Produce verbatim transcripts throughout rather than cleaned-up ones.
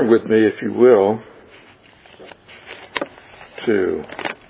turn with me, if you will, to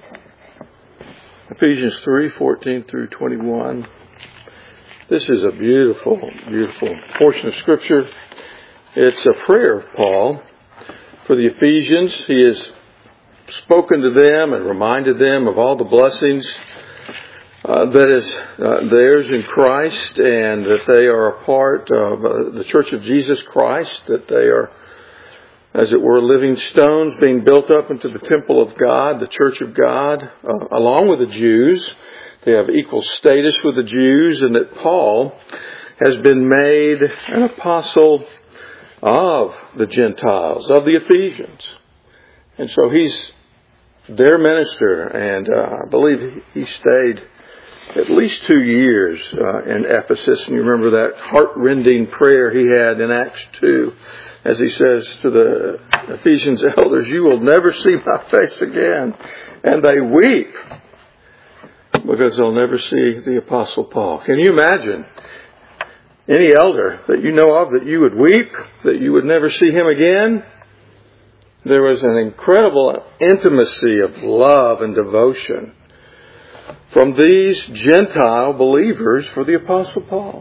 Ephesians three, fourteen through twenty-one. This is a beautiful, beautiful portion of Scripture. It's a prayer of Paul for the Ephesians. He has spoken to them and reminded them of all the blessings uh, that is uh, theirs in Christ, and that they are a part of uh, the Church of Jesus Christ, that they are, as it were, living stones being built up into the temple of God, the church of God, uh, along with the Jews. They have equal status with the Jews, and that Paul has been made an apostle of the Gentiles, of the Ephesians. And so he's their minister, and uh, I believe he stayed at least two years uh, in Ephesus. And you remember that heart-rending prayer he had in Acts two, as he says to the Ephesians elders, "You will never see my face again." And they weep because they'll never see the Apostle Paul. Can you imagine any elder that you know of that you would weep, that you would never see him again? There was an incredible intimacy of love and devotion from these Gentile believers for the Apostle Paul.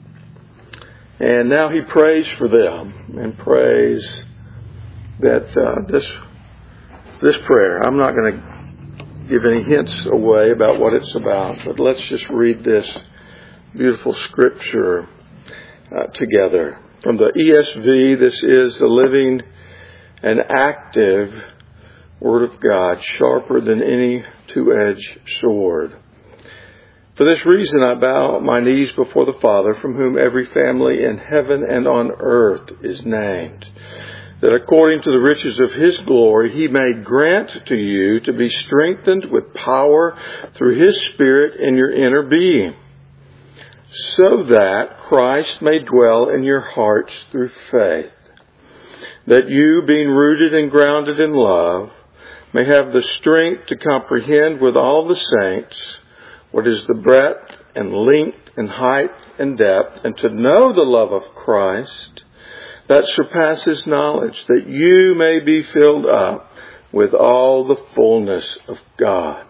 And now he prays for them and prays that uh, this this prayer, I'm not going to give any hints away about what it's about, but let's just read this beautiful scripture uh, together. From the E S V, this is the living and active Word of God, sharper than any two-edged sword. For this reason I bow my knees before the Father, from whom every family in heaven and on earth is named, that according to the riches of His glory He may grant to you to be strengthened with power through His Spirit in your inner being, so that Christ may dwell in your hearts through faith, that you, being rooted and grounded in love, may have the strength to comprehend with all the saints what is the breadth and length and height and depth, and to know the love of Christ that surpasses knowledge, that you may be filled up with all the fullness of God.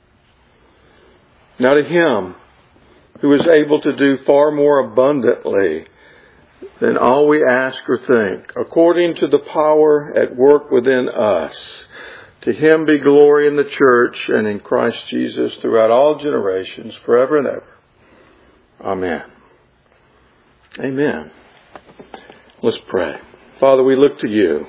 Now to Him who is able to do far more abundantly than all we ask or think, according to the power at work within us, to Him be glory in the church and in Christ Jesus throughout all generations, forever and ever. Amen. Amen. Let's pray. Father, we look to You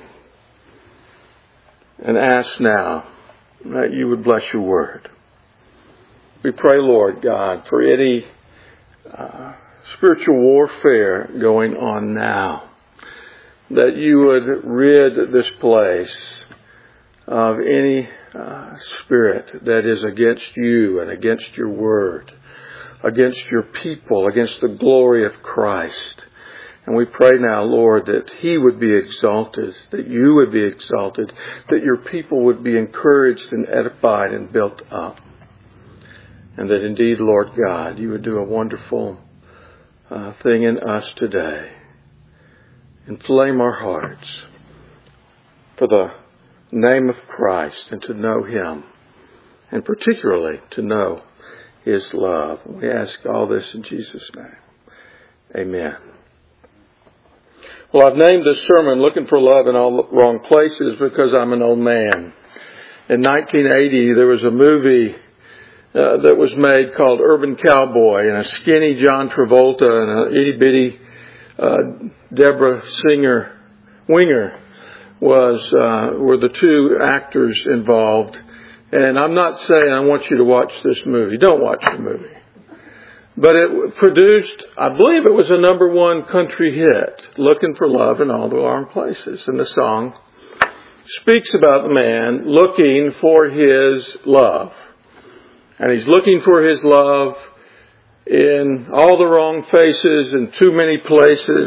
and ask now that You would bless Your word. We pray, Lord God, for any uh, spiritual warfare going on now, that You would rid this place of any uh, spirit that is against You and against Your word, against Your people, against the glory of Christ. And we pray now, Lord, that He would be exalted, that You would be exalted, that Your people would be encouraged and edified and built up. And that indeed, Lord God, You would do a wonderful uh, thing in us today. Inflame our hearts for the name of Christ and to know Him, and particularly to know His love. We ask all this in Jesus' name. Amen. Well, I've named this sermon Looking for Love in All the Wrong Places because I'm an old man. In nineteen eighty, there was a movie uh, that was made called Urban Cowboy, and a skinny John Travolta and an itty-bitty uh, Deborah Singer Winger was uh, were the two actors involved. And I'm not saying I want you to watch this movie. Don't watch the movie. But it produced, I believe it was a number one country hit, Looking for Love in All the Wrong Places. And the song speaks about the man looking for his love. And he's looking for his love in all the wrong faces, in too many places.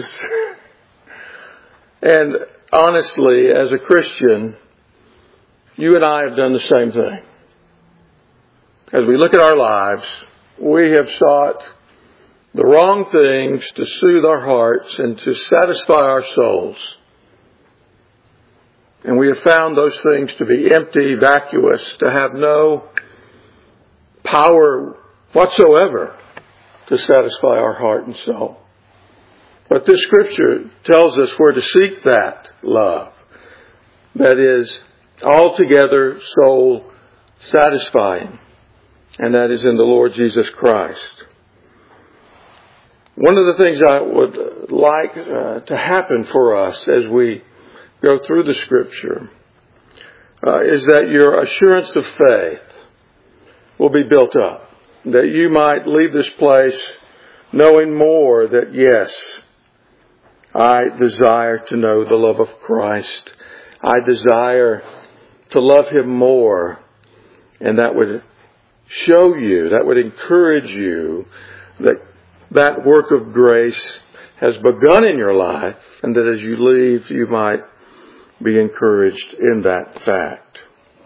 And honestly, as a Christian, you and I have done the same thing. As we look at our lives, we have sought the wrong things to soothe our hearts and to satisfy our souls. And we have found those things to be empty, vacuous, to have no power whatsoever to satisfy our heart and soul. But this scripture tells us where to seek that love that is altogether soul satisfying, and that is in the Lord Jesus Christ. One of the things I would like uh, to happen for us as we go through the scripture uh, is that your assurance of faith will be built up, that you might leave this place knowing more that yes, I desire to know the love of Christ. I desire to love Him more. And that would show you, that would encourage you that that work of grace has begun in your life, and that as you leave, you might be encouraged in that fact.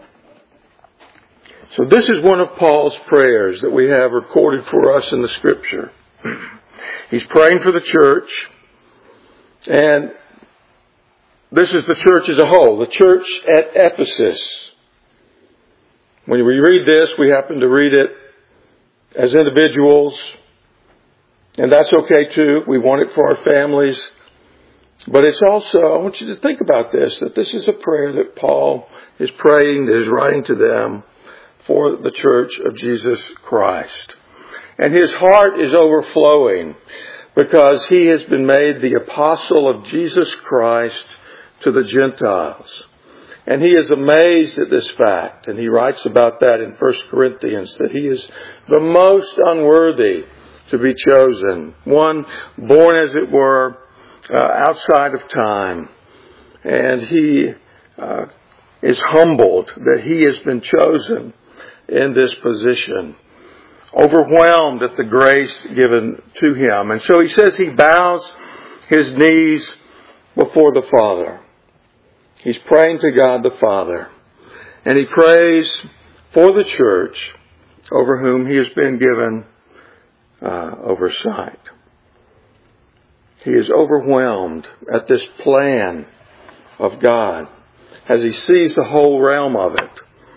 So this is one of Paul's prayers that we have recorded for us in the scripture. He's praying for the church, and this is the church as a whole, the church at Ephesus. When we read this, we happen to read it as individuals, and that's okay too. We want it for our families. But it's also, I want you to think about this, that this is a prayer that Paul is praying, that is writing to them for the church of Jesus Christ. And his heart is overflowing because he has been made the apostle of Jesus Christ to the Gentiles. And he is amazed at this fact. And he writes about that in First Corinthians, that he is the most unworthy to be chosen. One born, as it were, uh, outside of time. And he uh, is humbled that he has been chosen in this position. Overwhelmed at the grace given to him. And so he says he bows his knees before the Father. He's praying to God the Father. And he prays for the church over whom he has been given uh, oversight. He is overwhelmed at this plan of God as he sees the whole realm of it.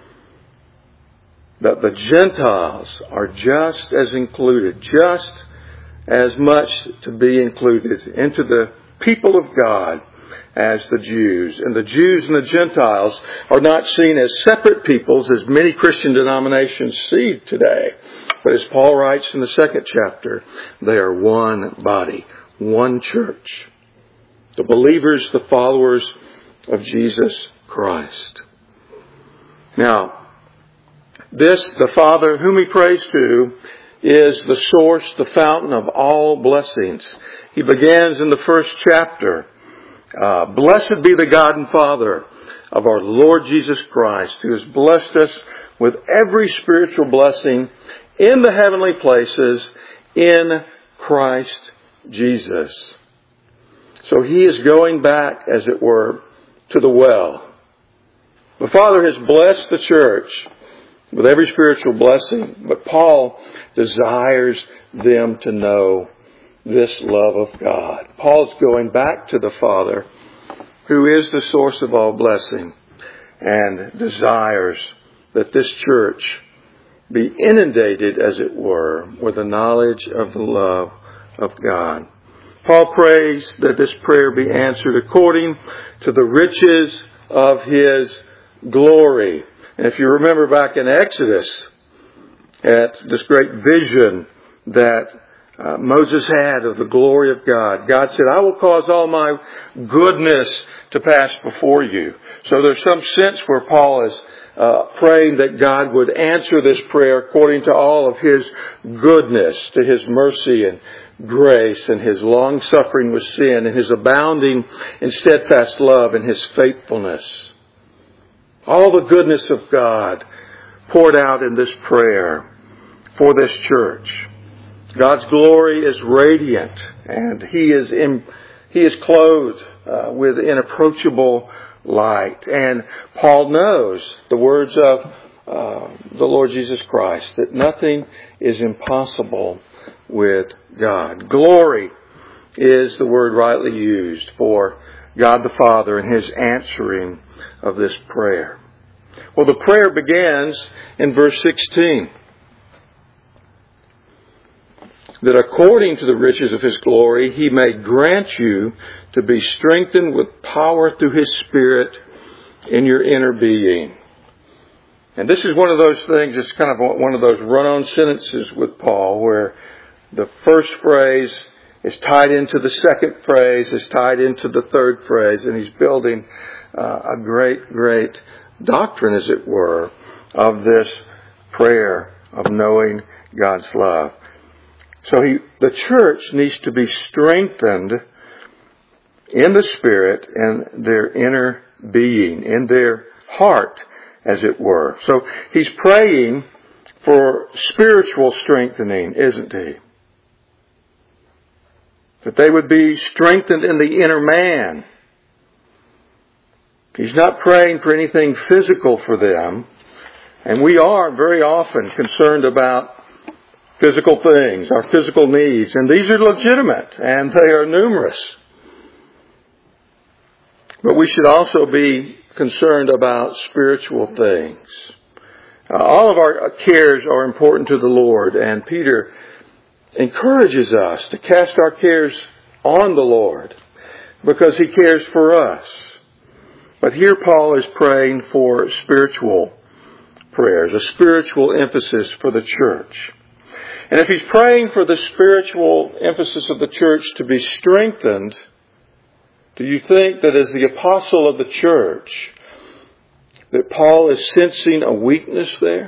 That the Gentiles are just as included, just as much to be included into the people of God as the Jews. And the Jews and the Gentiles are not seen as separate peoples as many Christian denominations see today. But as Paul writes in the second chapter, they are one body, one church. The believers, the followers of Jesus Christ. Now, this, the Father whom he prays to, is the source, the fountain of all blessings. He begins in the first chapter. Uh, Blessed be the God and Father of our Lord Jesus Christ, who has blessed us with every spiritual blessing in the heavenly places in Christ Jesus. So he is going back, as it were, to the well. The Father has blessed the church with every spiritual blessing, but Paul desires them to know this love of God. Paul's going back to the Father, who is the source of all blessing, and desires that this church be inundated, as it were, with the knowledge of the love of God. Paul prays that this prayer be answered according to the riches of his glory. And if you remember back in Exodus, at this great vision that uh, Moses had of the glory of God, God said, I will cause all my goodness to pass before you. So there's some sense where Paul is uh, praying that God would answer this prayer according to all of his goodness, to his mercy and grace and his long suffering with sin and his abounding in steadfast love and his faithfulness. All the goodness of God poured out in this prayer for this church. God's glory is radiant, and He is in, He is clothed uh, with inapproachable light. And Paul knows the words of uh, the Lord Jesus Christ, that nothing is impossible with God. Glory is the word rightly used for God the Father and His answering of this prayer. Well, the prayer begins in verse sixteen. That according to the riches of His glory, He may grant you to be strengthened with power through His Spirit in your inner being. And this is one of those things, it's kind of one of those run-on sentences with Paul, where the first phrase is tied into the second phrase, is tied into the third phrase, and he's building uh, a great, great doctrine, as it were, of this prayer of knowing God's love. So he, the church needs to be strengthened in the Spirit and their inner being, in their heart, as it were. So he's praying for spiritual strengthening, isn't he? That they would be strengthened in the inner man. He's not praying for anything physical for them. And we are very often concerned about physical things, our physical needs. And these are legitimate and they are numerous. But we should also be concerned about spiritual things. Uh, all of our cares are important to the Lord, and Peter encourages us to cast our cares on the Lord because He cares for us. But here Paul is praying for spiritual prayers, a spiritual emphasis for the church. And if he's praying for the spiritual emphasis of the church to be strengthened, do you think that as the apostle of the church, that Paul is sensing a weakness there?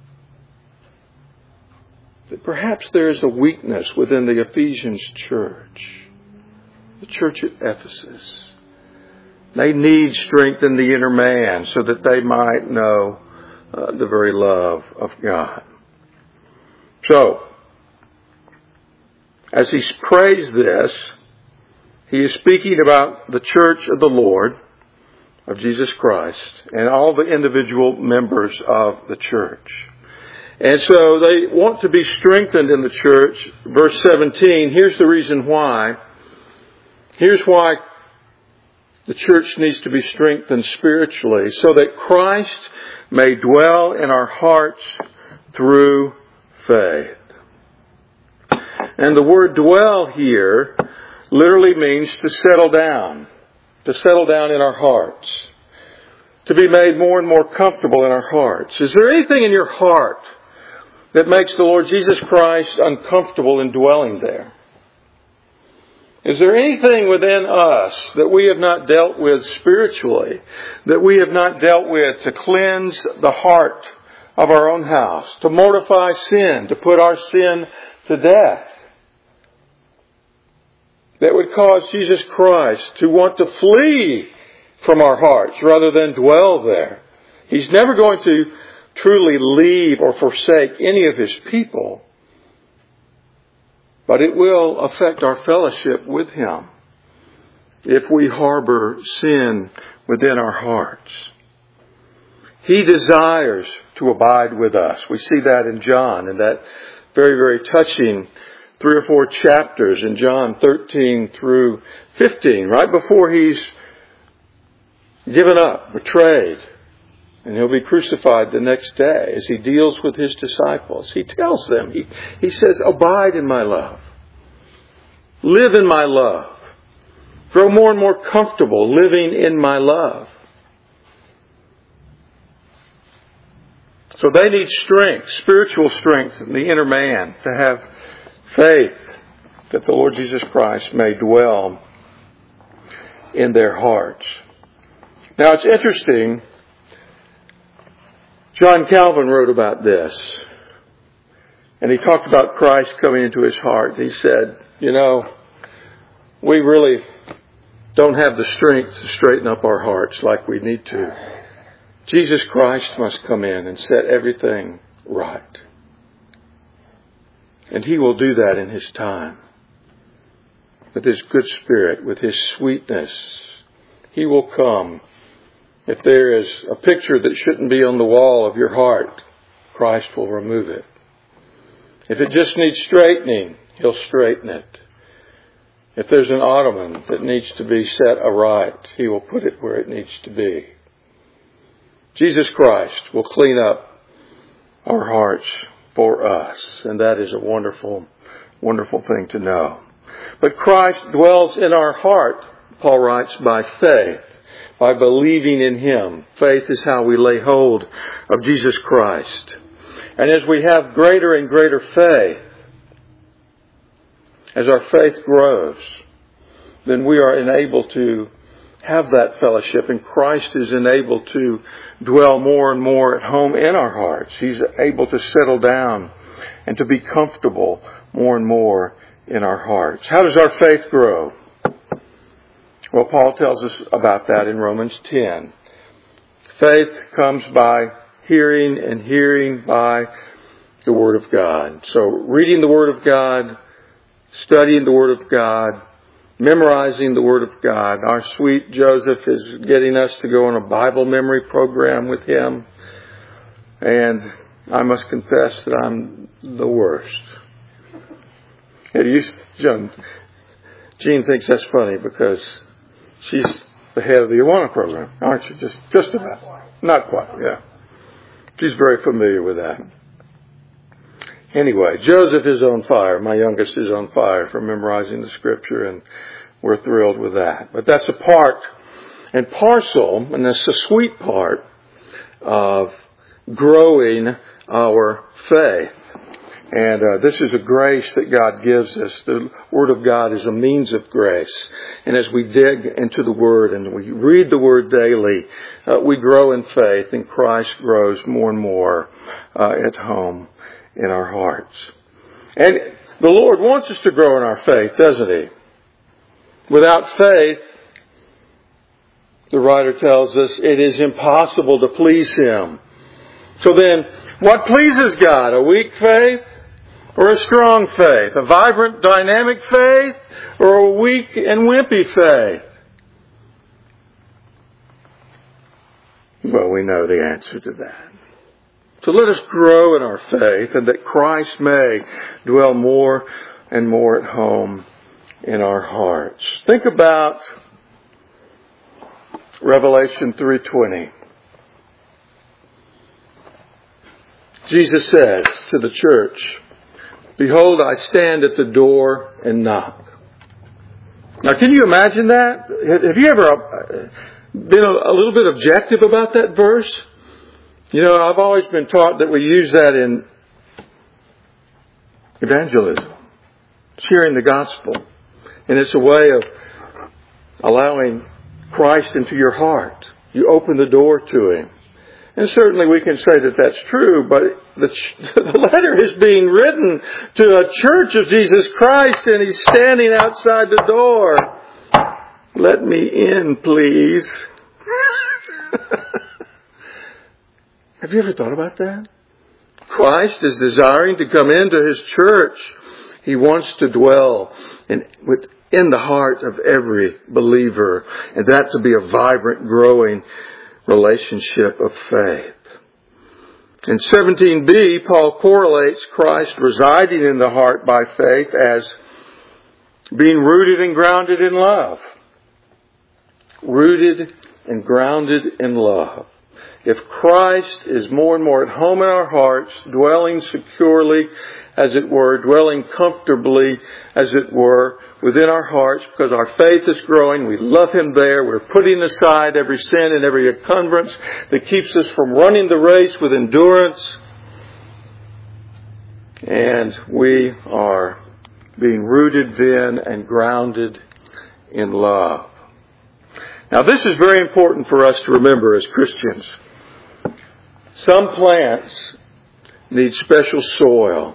That perhaps there is a weakness within the Ephesians church, the church at Ephesus. They need strength in the inner man so that they might know uh, the very love of God. So, as he prays this, he is speaking about the church of the Lord, of Jesus Christ, and all the individual members of the church. And so they want to be strengthened in the church. Verse seventeen, here's the reason why. Here's why the church needs to be strengthened spiritually, so that Christ may dwell in our hearts through faith. And the word dwell here literally means to settle down, to settle down in our hearts, to be made more and more comfortable in our hearts. Is there anything in your heart that makes the Lord Jesus Christ uncomfortable in dwelling there? Is there anything within us that we have not dealt with spiritually, that we have not dealt with to cleanse the heart of our own house, to mortify sin, to put our sin to death, that would cause Jesus Christ to want to flee from our hearts rather than dwell there? He's never going to truly leave or forsake any of His people, but it will affect our fellowship with Him if we harbor sin within our hearts. He desires to abide with us. We see that in John, in that very, very touching three or four chapters in John thirteen through fifteen, right before He's given up, betrayed, and He'll be crucified the next day. As He deals with His disciples, He tells them, He, he says, abide in my love. Live in my love. Grow more and more comfortable living in my love. So they need strength, spiritual strength in the inner man, to have faith that the Lord Jesus Christ may dwell in their hearts. Now it's interesting, John Calvin wrote about this, and he talked about Christ coming into his heart. He said, you know, we really don't have the strength to straighten up our hearts like we need to. Jesus Christ must come in and set everything right. And He will do that in His time. With His good Spirit, with His sweetness, He will come. If there is a picture that shouldn't be on the wall of your heart, Christ will remove it. If it just needs straightening, He'll straighten it. If there's an ottoman that needs to be set aright, He will put it where it needs to be. Jesus Christ will clean up our hearts for us. And that is a wonderful, wonderful thing to know. But Christ dwells in our heart, Paul writes, by faith, by believing in Him. Faith is how we lay hold of Jesus Christ. And as we have greater and greater faith, as our faith grows, then we are enabled to have that fellowship, and Christ is enabled to dwell more and more at home in our hearts. He's able to settle down and to be comfortable more and more in our hearts. How does our faith grow? Well, Paul tells us about that in Romans ten. Faith comes by hearing, and hearing by the Word of God. So reading the Word of God, studying the Word of God, memorizing the Word of God. Our sweet Joseph is getting us to go on a Bible memory program with him. And I must confess that I'm the worst. It used to, Jean thinks that's funny because she's the head of the Awana program, aren't you? Just, just about. Not quite, yeah. She's very familiar with that. Anyway, Joseph is on fire. My youngest is on fire for memorizing the Scripture, and we're thrilled with that. But that's a part and parcel, and that's a sweet part of growing our faith. And uh, this is a grace that God gives us. The Word of God is a means of grace. And as we dig into the Word and we read the Word daily, uh, we grow in faith, and Christ grows more and more uh, at home in our hearts. And the Lord wants us to grow in our faith, doesn't He? Without faith, the writer tells us, it is impossible to please Him. So then, what pleases God? A weak faith or a strong faith? A vibrant, dynamic faith or a weak and wimpy faith? Well, we know the answer to that. So let us grow in our faith, and that Christ may dwell more and more at home in our hearts. Think about Revelation three twenty. Jesus says to the church, "Behold, I stand at the door and knock." Now, can you imagine that? Have you ever been a little bit objective about that verse? You know, I've always been taught that we use that in evangelism, sharing the gospel. And it's a way of allowing Christ into your heart. You open the door to Him. And certainly we can say that that's true, but the, the letter is being written to a church of Jesus Christ, and He's standing outside the door. Let me in, please. Have you ever thought about that? Christ is desiring to come into His church. He wants to dwell in, within the heart of every believer, and that to be a vibrant, growing relationship of faith. In seventeen b, Paul correlates Christ residing in the heart by faith as being rooted and grounded in love. Rooted and grounded in love. If Christ is more and more at home in our hearts, dwelling securely, as it were, dwelling comfortably, as it were, within our hearts, because our faith is growing, we love Him there, we're putting aside every sin and every encumbrance that keeps us from running the race with endurance, and we are being rooted then and grounded in love. Now, this is very important for us to remember as Christians. Some plants need special soil.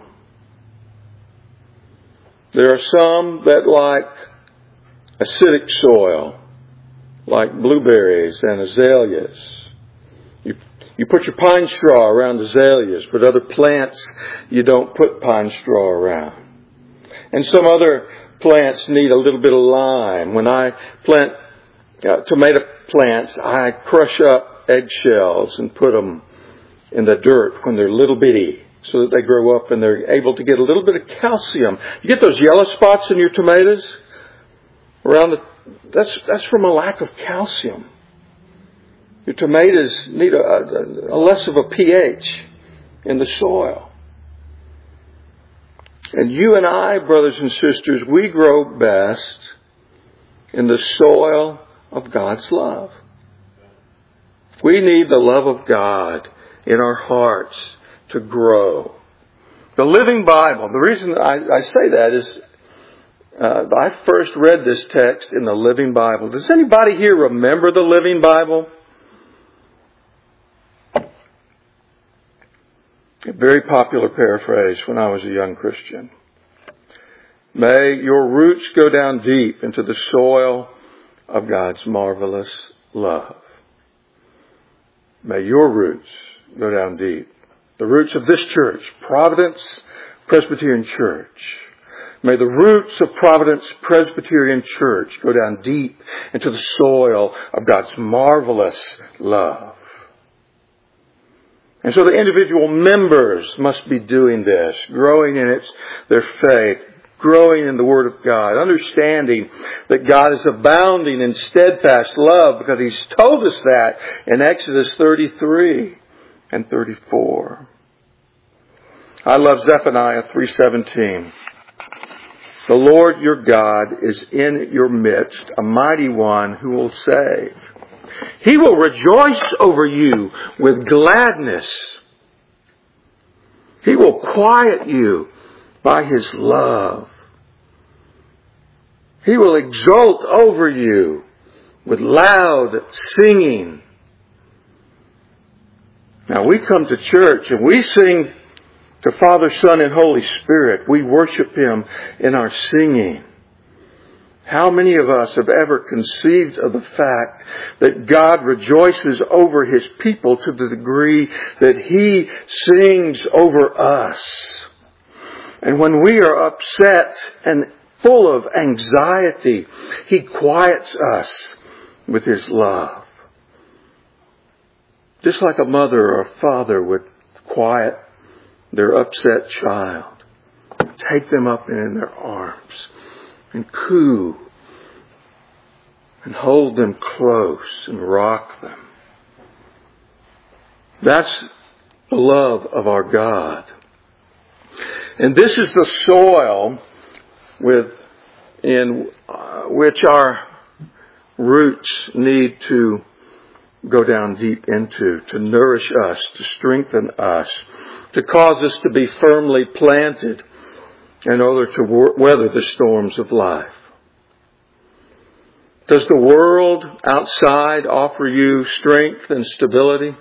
There are some that like acidic soil, like blueberries and azaleas. You, you put your pine straw around azaleas, but other plants you don't put pine straw around. And some other plants need a little bit of lime. When I plant uh, tomato plants, I crush up eggshells and put them in the dirt when they're little bitty, so that they grow up and they're able to get a little bit of calcium. You get those yellow spots in your tomatoes? Around the, that's, that's from a lack of calcium. Your tomatoes need a, a, a less of a pH in the soil. And you and I, brothers and sisters, we grow best in the soil of God's love. We need the love of God in our hearts to grow. The Living Bible, the reason I, I say that is uh, I first read this text in the Living Bible. Does anybody here remember the Living Bible? A very popular paraphrase when I was a young Christian. May your roots go down deep into the soil of God's marvelous love. May your roots go down deep. The roots of this church, Providence Presbyterian Church. May the roots of Providence Presbyterian Church go down deep into the soil of God's marvelous love. And so the individual members must be doing this, growing in its, their faith, growing in the Word of God, understanding that God is abounding in steadfast love because He's told us that in Exodus thirty-three and thirty-four. I love Zephaniah three seventeen. The Lord your God is in your midst, a mighty one who will save. He will rejoice over you with gladness. He will quiet you by His love. He will exult over you with loud singing. Now we come to church and we sing to Father, Son, and Holy Spirit. We worship Him in our singing. How many of us have ever conceived of the fact that God rejoices over His people to the degree that He sings over us? And when we are upset and full of anxiety, He quiets us with His love. Just like a mother or a father would quiet their upset child, take them up in their arms and coo and hold them close and rock them. That's the love of our God. And this is the soil with in uh, which our roots need to go down deep into, to nourish us, to strengthen us, to cause us to be firmly planted in order to weather the storms of life. Does the world outside offer you strength and stability?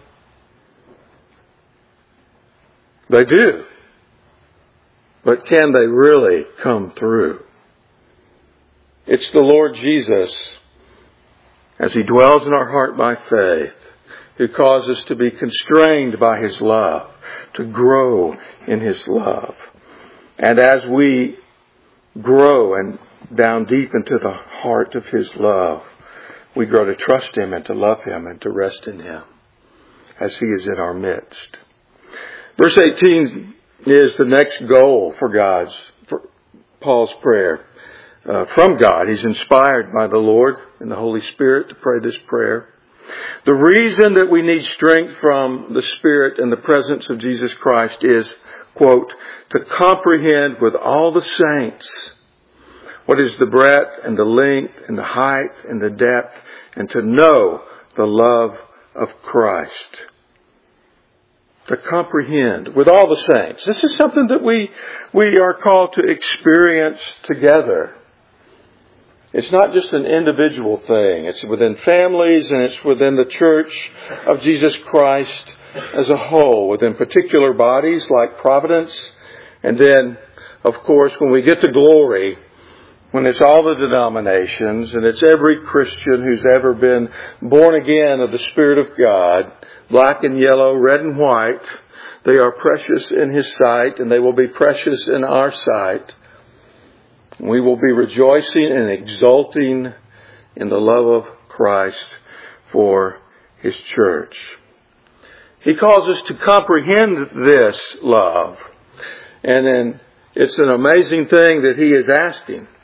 They do. But can they really come through? It's the Lord Jesus, as He dwells in our heart by faith, who causes us to be constrained by His love, to grow in His love. And as we grow and down deep into the heart of His love, we grow to trust Him and to love Him and to rest in Him as He is in our midst. Verse eighteen is the next goal for God's, for Paul's prayer uh, from God. He's inspired by the Lord and the Holy Spirit to pray this prayer. The reason that we need strength from the Spirit and the presence of Jesus Christ is, quote, to comprehend with all the saints what is the breadth and the length and the height and the depth, and to know the love of Christ. To comprehend with all the saints. This is something that we, we are called to experience together. It's not just an individual thing. It's within families and it's within the church of Jesus Christ as a whole, within particular bodies like Providence. And then, of course, when we get to glory, when it's all the denominations and it's every Christian who's ever been born again of the Spirit of God, black and yellow, red and white, they are precious in His sight and they will be precious in our sight. We will be rejoicing and exulting in the love of Christ for His church. He calls us to comprehend this love. And then it's an amazing thing that He is asking.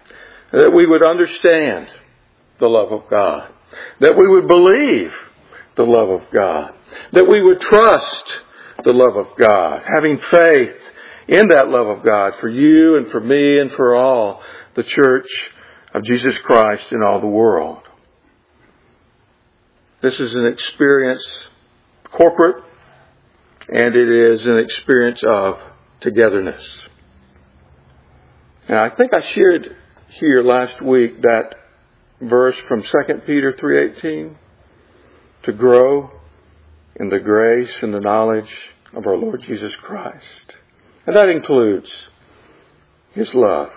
that we would understand the love of God, that we would believe the love of God, that we would trust the love of God, having faith in that love of God for you and for me and for all the church of Jesus Christ in all the world. This is an experience, corporate, and it is an experience of togetherness. And I think I shared here last week that verse from Second Peter three eighteen, to grow in the grace and the knowledge of our Lord Jesus Christ. And that includes His love.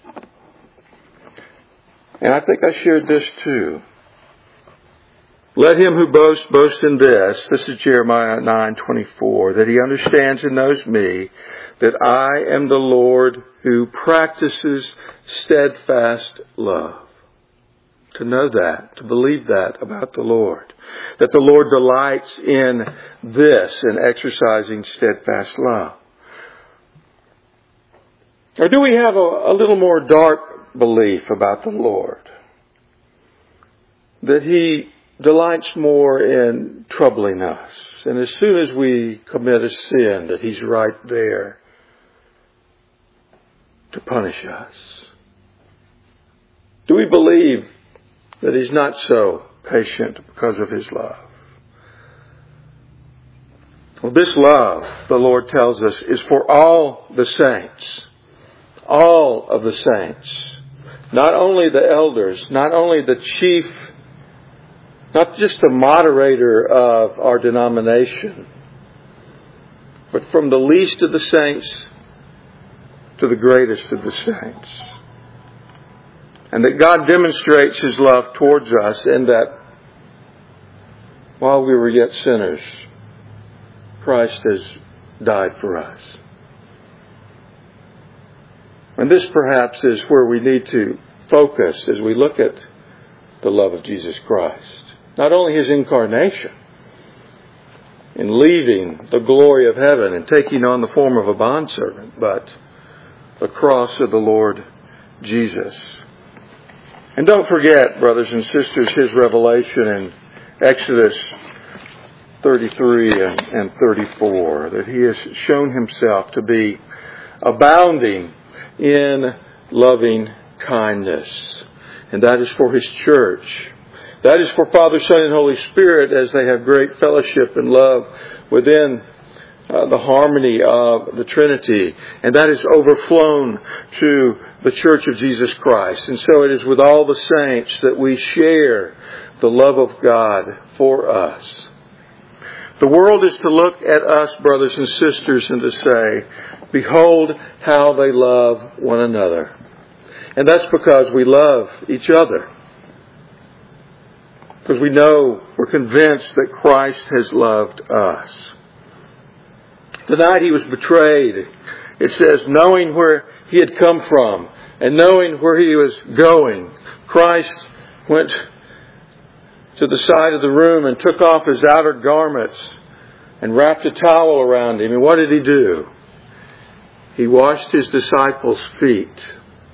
And I think I shared this too. Let him who boasts, boast in this. This is Jeremiah nine twenty-four. That he understands and knows me, that I am the Lord who practices steadfast love. To know that, to believe that about the Lord. That the Lord delights in this, in exercising steadfast love. Or do we have a, a little more dark belief about the Lord? That He delights more in troubling us. And as soon as we commit a sin, that He's right there to punish us. Do we believe that He's not so patient because of His love? Well, this love, the Lord tells us, is for all the saints. All of the saints. Not only the elders, not only the chief, not just the moderator of our denomination, but from the least of the saints to the greatest of the saints. And that God demonstrates His love towards us in that while we were yet sinners, Christ has died for us. And this perhaps is where we need to focus as we look at the love of Jesus Christ. Not only His incarnation, in leaving the glory of heaven and taking on the form of a bondservant, but the cross of the Lord Jesus. And don't forget, brothers and sisters, His revelation in Exodus thirty-three and, and thirty-four, that He has shown Himself to be abounding in loving kindness. And that is for His church. That is for Father, Son, and Holy Spirit as they have great fellowship and love within uh, the harmony of the Trinity. And that is overflown to the Church of Jesus Christ. And so it is with all the saints that we share the love of God for us. The world is to look at us, brothers and sisters, and to say, behold how they love one another. And that's because we love each other. Because we know, we're convinced that Christ has loved us. The night He was betrayed, it says, knowing where He had come from and knowing where He was going, Christ went to the side of the room and took off His outer garments and wrapped a towel around Him. And what did He do? He washed His disciples' feet.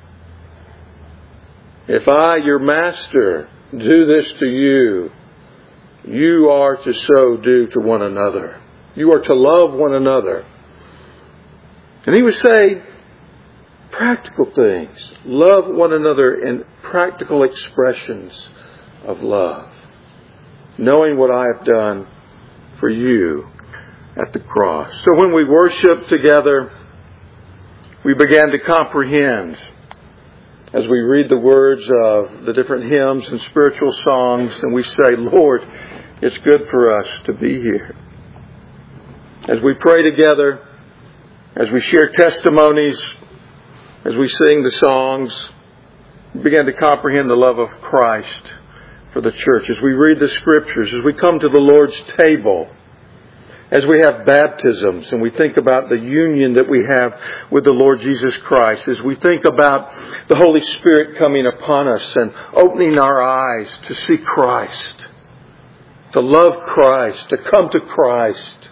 If I, your master, do this to you, you are to so do to one another. You are to love one another. And He would say practical things. Love one another in practical expressions of love. Knowing what I have done for you at the cross. So when we worship together, we began to comprehend as we read the words of the different hymns and spiritual songs, and we say, Lord, it's good for us to be here. As we pray together, as we share testimonies, as we sing the songs, we begin to comprehend the love of Christ for the church. As we read the Scriptures, as we come to the Lord's table, as we have baptisms and we think about the union that we have with the Lord Jesus Christ, as we think about the Holy Spirit coming upon us and opening our eyes to see Christ, to love Christ, to come to Christ,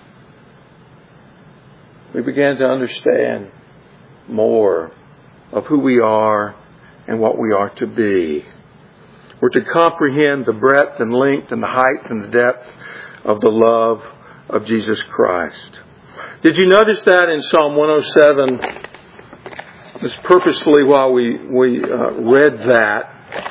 we began to understand more of who we are and what we are to be. We're to comprehend the breadth and length and the height and the depth of the love of Jesus Christ. Did you notice that in Psalm one oh seven? Just purposefully while we, we uh, read that,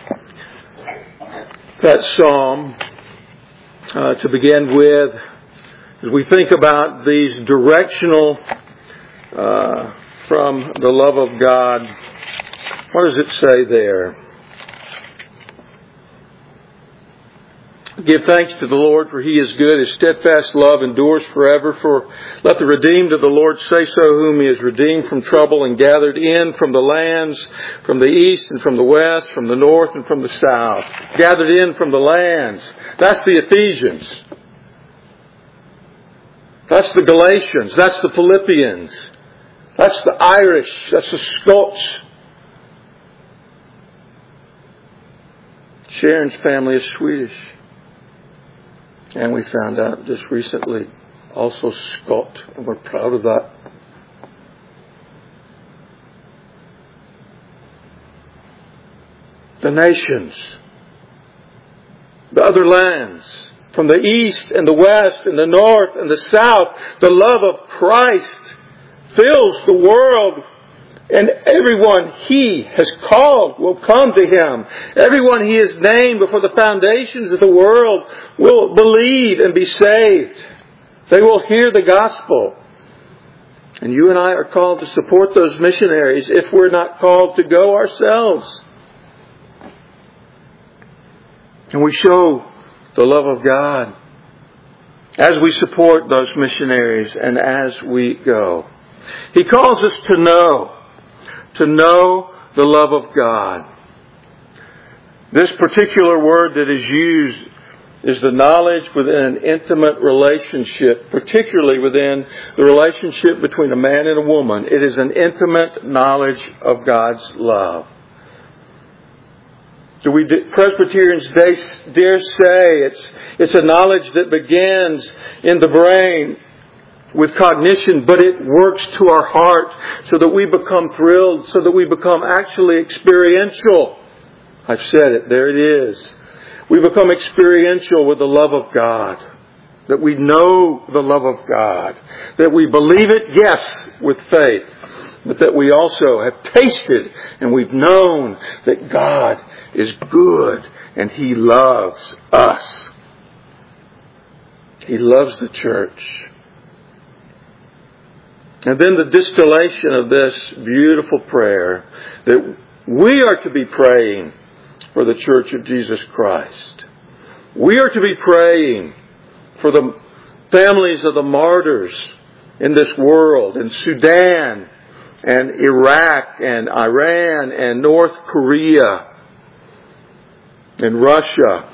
that psalm uh, to begin with, as we think about these directional uh, from the love of God, what does it say there? Give thanks to the Lord, for He is good. His steadfast love endures forever. For let the redeemed of the Lord say so, whom He has redeemed from trouble and gathered in from the lands, from the east and from the west, from the north and from the south. Gathered in from the lands. That's the Ephesians. That's the Galatians. That's the Philippians. That's the Irish. That's the Scots. Sharon's family is Swedish. And we found out just recently, also Scot, and we're proud of that. The nations, the other lands, from the east and the west and the north and the south, the love of Christ fills the world. And everyone He has called will come to Him. Everyone He has named before the foundations of the world will believe and be saved. They will hear the gospel. And you and I are called to support those missionaries if we're not called to go ourselves. And we show the love of God as we support those missionaries and as we go. He calls us to know. To know the love of God. This particular word that is used is the knowledge within an intimate relationship, particularly within the relationship between a man and a woman. It is an intimate knowledge of God's love. Do we Presbyterians dare say it's, it's a knowledge that begins in the brain with cognition, but it works to our heart so that we become thrilled, so that we become actually experiential. I've said it, there it is. We become experiential with the love of God. That we know the love of God. That we believe it, yes, with faith. But that we also have tasted and we've known that God is good and He loves us. He loves the church. And then the distillation of this beautiful prayer that we are to be praying for the Church of Jesus Christ. We are to be praying for the families of the martyrs in this world, in Sudan and Iraq and Iran and North Korea and Russia.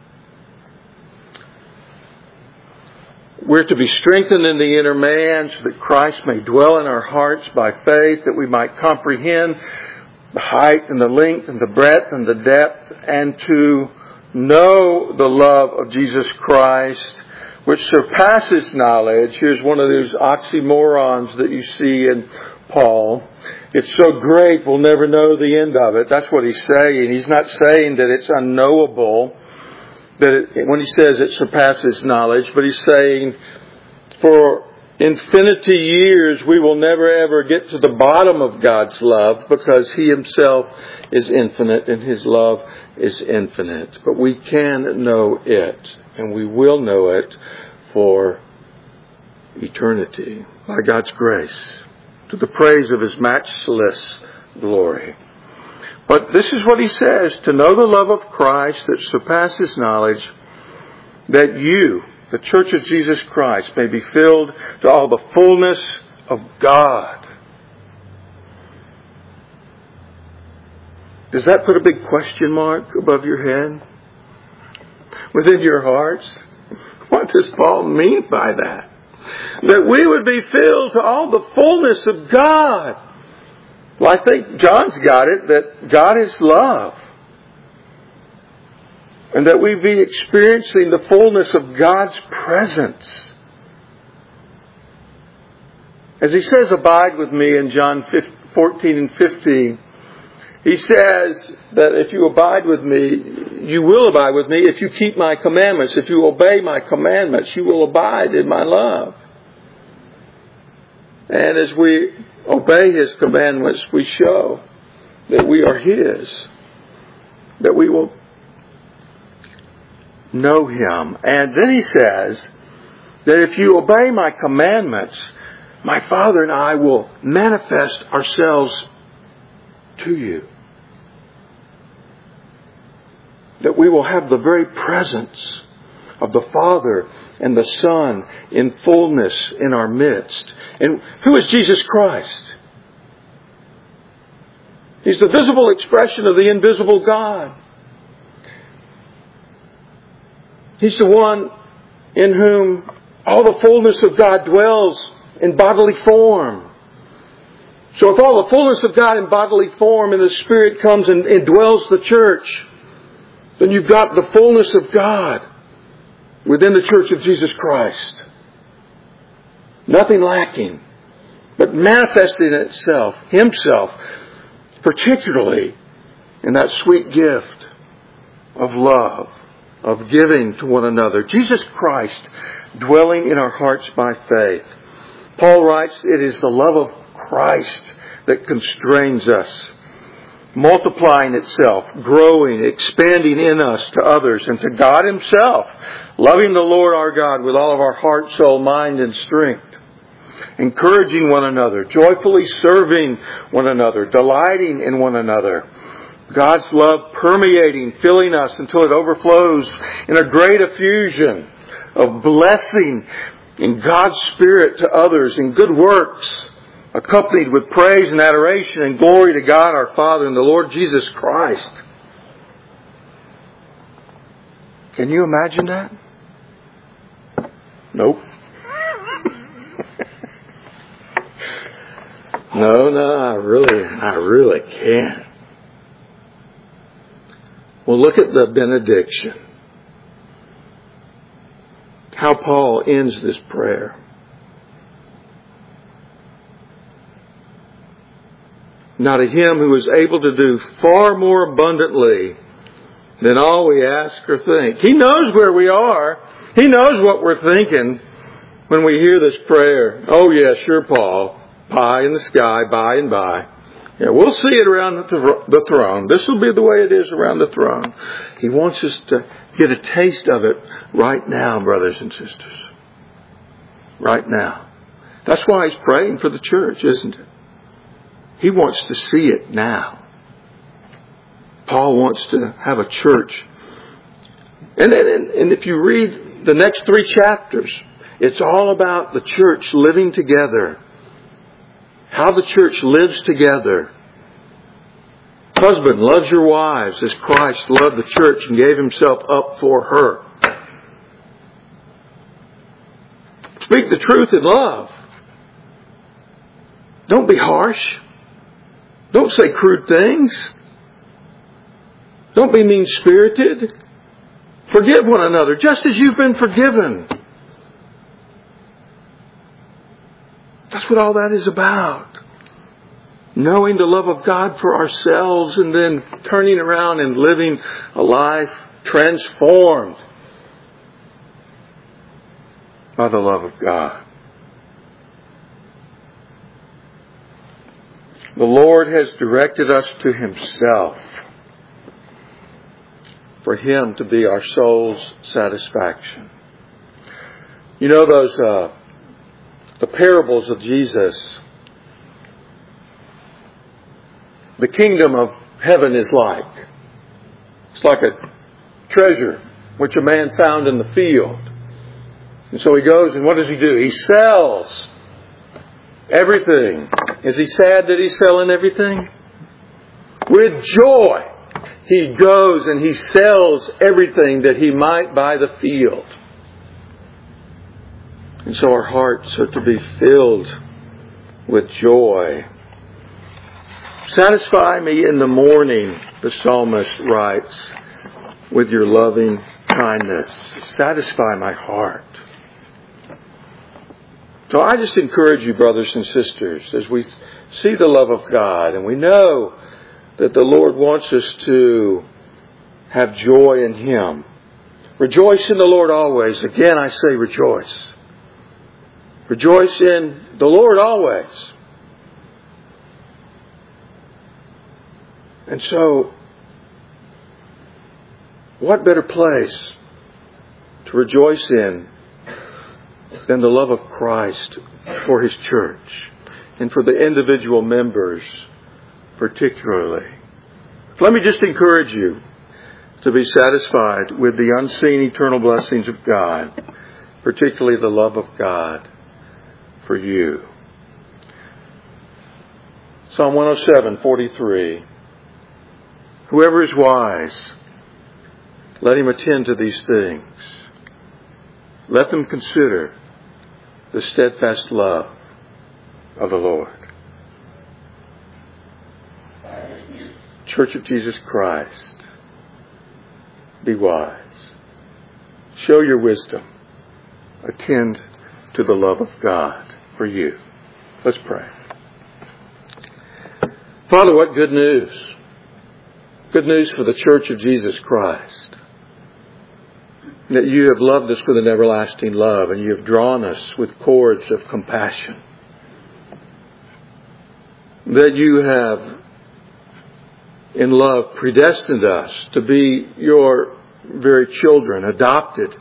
We're to be strengthened in the inner man so that Christ may dwell in our hearts by faith, that we might comprehend the height and the length and the breadth and the depth, and to know the love of Jesus Christ, which surpasses knowledge. Here's one of those oxymorons that you see in Paul. It's so great we'll never know the end of it. That's what he's saying. He's not saying that it's unknowable, that it, when he says it surpasses knowledge, but he's saying for infinity years we will never ever get to the bottom of God's love, because He Himself is infinite and His love is infinite. But we can know it, and we will know it for eternity by God's grace, to the praise of His matchless glory. But this is what he says, to know the love of Christ that surpasses knowledge, that you, the Church of Jesus Christ, may be filled to all the fullness of God. Does that put a big question mark above your head? Within your hearts? What does Paul mean by that? That we would be filled to all the fullness of God. Well, I think John's got it, that God is love. And that we be experiencing the fullness of God's presence. As he says, abide with me in John fourteen and fifteen. He says that if you abide with me, you will abide with me if you keep my commandments. If you obey my commandments, you will abide in my love. And as we obey His commandments, we show that we are His. That we will know Him. And then He says that if you obey my commandments, my Father and I will manifest ourselves to you. That we will have the very presence of the Father and the Son in fullness in our midst. And who is Jesus Christ? He's the visible expression of the invisible God. He's the one in whom all the fullness of God dwells in bodily form. So if all the fullness of God in bodily form and the Spirit comes and indwells the church, then you've got the fullness of God within the church of Jesus Christ. Nothing lacking, but manifesting itself, Himself, particularly in that sweet gift of love, of giving to one another. Jesus Christ dwelling in our hearts by faith. Paul writes, it is the love of Christ that constrains us, multiplying itself, growing, expanding in us to others and to God Himself, loving the Lord our God with all of our heart, soul, mind, and strength, encouraging one another, joyfully serving one another, delighting in one another. God's love permeating, filling us until it overflows in a great effusion of blessing in God's Spirit to others in good works, accompanied with praise and adoration and glory to God our Father and the Lord Jesus Christ. Can you imagine that? Nope. no, no, I really, I really can't. Well, look at the benediction. How Paul ends this prayer. Now to Him who is able to do far more abundantly than all we ask or think. He knows where we are. He knows what we're thinking when we hear this prayer. Oh yeah, sure, Paul. Pie in the sky, by and by. Yeah, we'll see it around the throne. This will be the way it is around the throne. He wants us to get a taste of it right now, brothers and sisters. Right now. That's why He's praying for the church, isn't it? He wants to see it now. Paul wants to have a church. And, and, and if you read the next three chapters, it's all about the church living together. How the church lives together. Husband, love your wives as Christ loved the church and gave Himself up for her. Speak the truth in love. Don't be harsh. Don't say crude things. Don't be mean-spirited. Forgive one another just as you've been forgiven. That's what all that is about. Knowing the love of God for ourselves and then turning around and living a life transformed by the love of God. The Lord has directed us to Himself for Him to be our soul's satisfaction. You know those uh, the parables of Jesus. The kingdom of heaven is like. It's like a treasure which a man found in the field. And so he goes and what does he do? He sells everything. Is he sad that he's selling everything? With joy, he goes and he sells everything that he might buy the field. And so our hearts are to be filled with joy. Satisfy me in the morning, the psalmist writes, with your loving kindness. Satisfy my heart. So I just encourage you, brothers and sisters, as we see the love of God and we know that the Lord wants us to have joy in Him. Rejoice in the Lord always. Again, I say rejoice. Rejoice in the Lord always. And so, what better place to rejoice in than the love of Christ for His church and for the individual members particularly. Let me just encourage you to be satisfied with the unseen eternal blessings of God, particularly the love of God for you. Psalm one oh seven, forty-three. Whoever is wise, let him attend to these things. Let them consider the steadfast love of the Lord. Church of Jesus Christ, be wise. Show your wisdom. Attend to the love of God for you. Let's pray. Father, what good news. Good news for the Church of Jesus Christ. That you have loved us with an everlasting love, and you have drawn us with cords of compassion. That you have, in love, predestined us to be your very children, adopted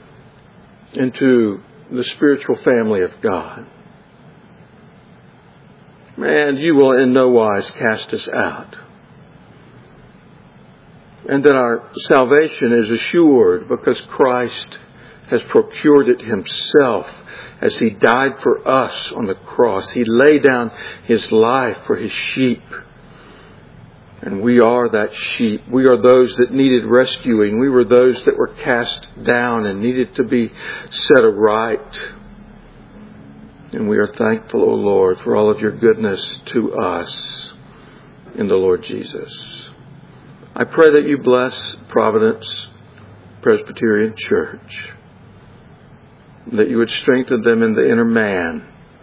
into the spiritual family of God. And you will in no wise cast us out. And that our salvation is assured because Christ has procured it Himself as He died for us on the cross. He laid down His life for His sheep. And we are that sheep. We are those that needed rescuing. We were those that were cast down and needed to be set aright. And we are thankful, O Lord, for all of your goodness to us in the Lord Jesus. I pray that you bless Providence Presbyterian Church. That you would strengthen them in the inner man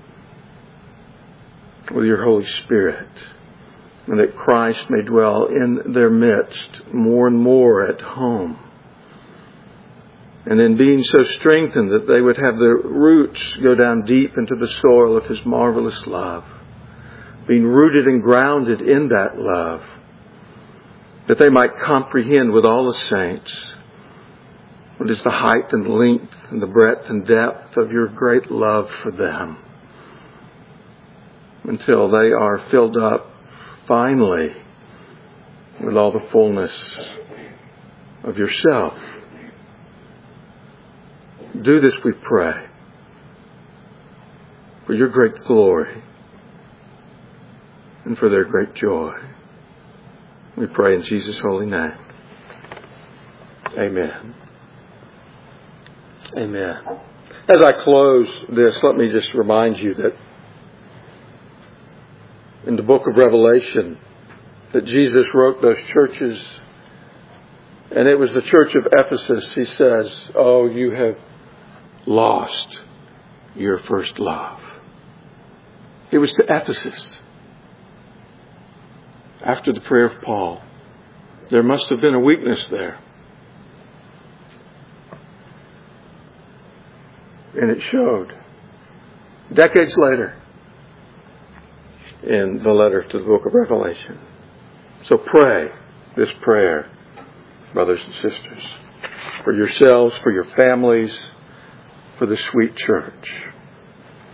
with your Holy Spirit. And that Christ may dwell in their midst more and more at home. And in being so strengthened that they would have their roots go down deep into the soil of His marvelous love. Being rooted and grounded in that love. That they might comprehend with all the saints what is the height and length and the breadth and depth of your great love for them. Until they are filled up finally with all the fullness of yourself. Do this, we pray, for your great glory and for their great joy. We pray in Jesus' holy name. Amen. Amen. As I close this, let me just remind you that in the book of Revelation, that Jesus wrote those churches, and it was the church of Ephesus. He says, "Oh, you have lost your first love." It was to Ephesus. After the prayer of Paul, there must have been a weakness there. And it showed decades later in the letter to the book of Revelation. So pray this prayer, brothers and sisters, for yourselves, for your families, for the sweet church.